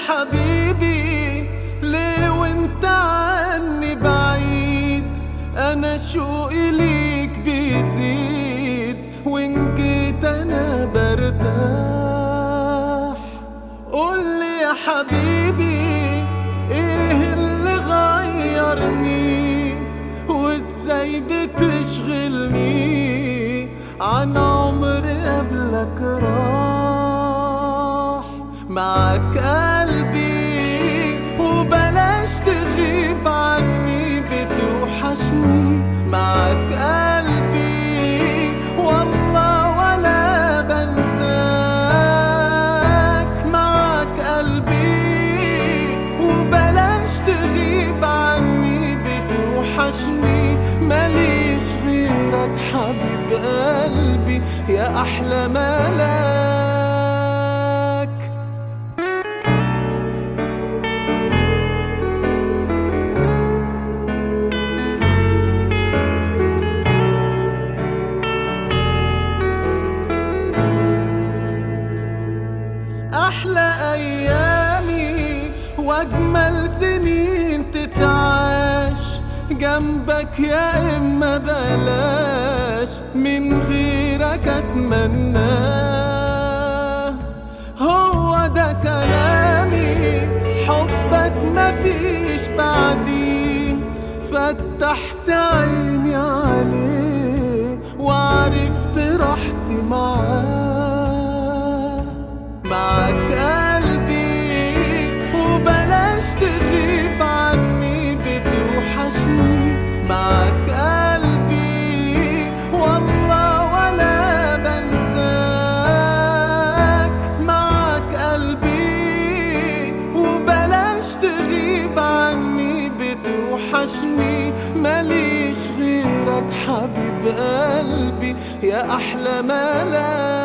حبيبي ليه وانت عني بعيد؟ انا شوقي ليك بيزيد، وان جيت انا برتاح. قولي يا حبيبي ايه اللي غيرني، وازاي بتشغلني عن عمر قبلك راح. معاك قلبي وبلاش تغيب عني، بتوحشني معاك قلبي والله ولا بنساك. معاك قلبي وبلاش تغيب عني، بتوحشني ماليش غيرك حبيب قلبي يا أحلى ملاك. أحلى أيامي وأجمل سنين تتعاش جنبك يا إما بلاش، من غيرك أتمناه. هو ده كلامي، حبك مفيش بعديه. فتحت عيني عليه وعرفت راحتي معاه. معاك قلبي وبلاش تغيب عني، بتوحشني معاك قلبي والله ولا بنساك. معاك قلبي وبلاش تغيب عني، بتوحشني ماليش غيرك حبيب قلبي يا أحلى ملاك.